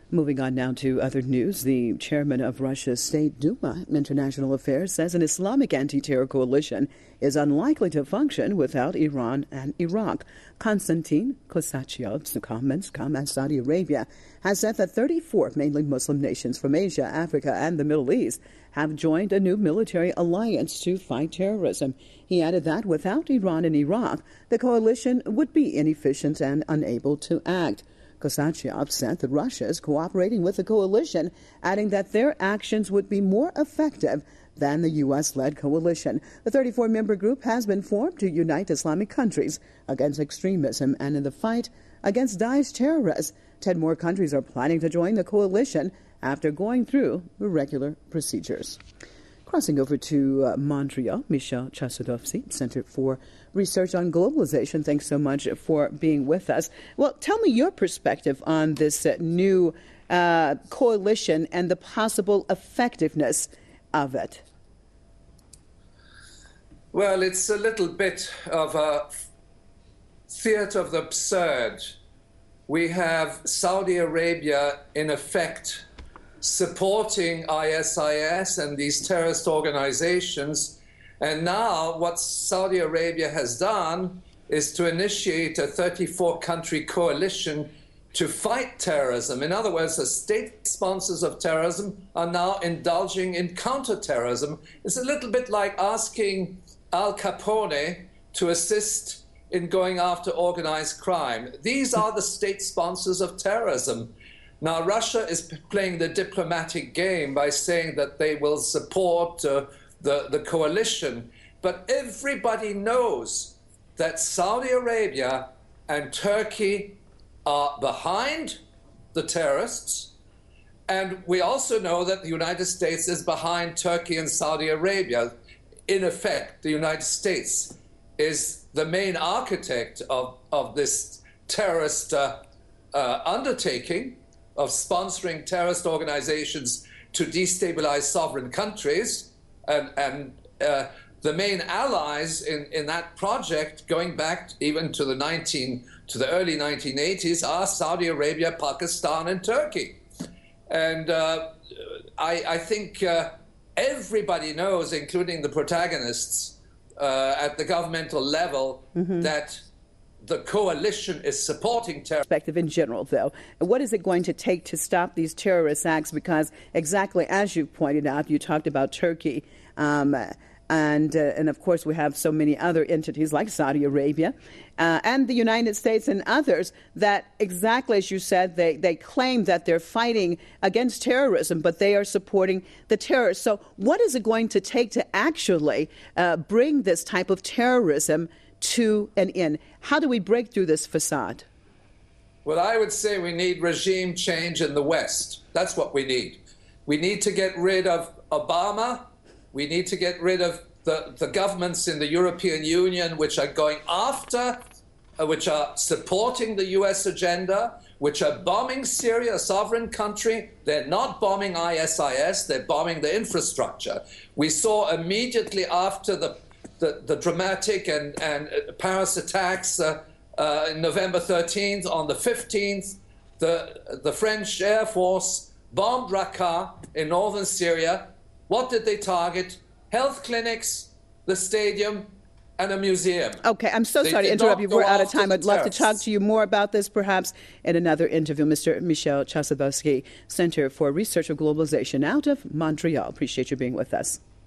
Moving on now to other news, the chairman of Russia's State Duma International Affairs says an Islamic anti-terror coalition is unlikely to function without Iran and Iraq. Konstantin Kosachev comments Saudi Arabia has said that 34 mainly Muslim nations from Asia, Africa, and the Middle East have joined a new military alliance to fight terrorism. He added that without Iran and Iraq, the coalition would be inefficient and unable to act. Kosachev said that Russia is cooperating with the coalition, adding that their actions would be more effective than the U.S.-led coalition. The 34-member group has been formed to unite Islamic countries against extremism and in the fight against Daesh terrorists. 10 more countries are planning to join the coalition after going through the regular procedures. Crossing over to Montreal, Michel Chossudovsky, Center for Research on Globalization. Thanks so much for being with us. Well, tell me your perspective on this new coalition and the possible effectiveness of it. Well, it's a little bit of a theater of the absurd. We have Saudi Arabia, in effect, supporting ISIS and these terrorist organizations. And now what Saudi Arabia has done is to initiate a 34-country coalition to fight terrorism. In other words, the state sponsors of terrorism are now indulging in counterterrorism. It's a little bit like asking Al Capone to assist in going after organized crime. These are the state sponsors of terrorism. Now, Russia is playing the diplomatic game by saying that they will support the coalition. But everybody knows that Saudi Arabia and Turkey are behind the terrorists. And we also know that the United States is behind Turkey and Saudi Arabia. In effect, the United States is the main architect of this terrorist undertaking of sponsoring terrorist organizations to destabilize sovereign countries. And the main allies in that project, going back even to the early 1980s, are Saudi Arabia, Pakistan, and Turkey. And I think everybody knows, including the protagonists at the governmental level, that the coalition is supporting terror. Perspective in general, though, what is it going to take to stop these terrorist acts? Because exactly as you pointed out, you talked about Turkey, and of course we have so many other entities like Saudi Arabia and the United States and others that, exactly as you said, they claim that they're fighting against terrorism, but they are supporting the terrorists. So what is it going to take to actually bring this type of terrorism to an end? How do we break through this facade? Well, I would say we need regime change in the West. That's what we need. We need to get rid of Obama. We need to get rid of the governments in the European Union which are going after, which are supporting the U.S. agenda, which are bombing Syria, a sovereign country. They're not bombing ISIS, they're bombing the infrastructure. We saw immediately after the dramatic and Paris attacks November 13th, on the 15th, the French Air Force bombed Raqqa in northern Syria. What did they target? Health clinics, the stadium, and a museum. Okay, I'm so sorry to interrupt you. We're out of time. I'd love to talk to you more about this, perhaps in another interview. Mr. Michel Chossudovsky, Center for Research of Globalization out of Montreal. Appreciate you being with us.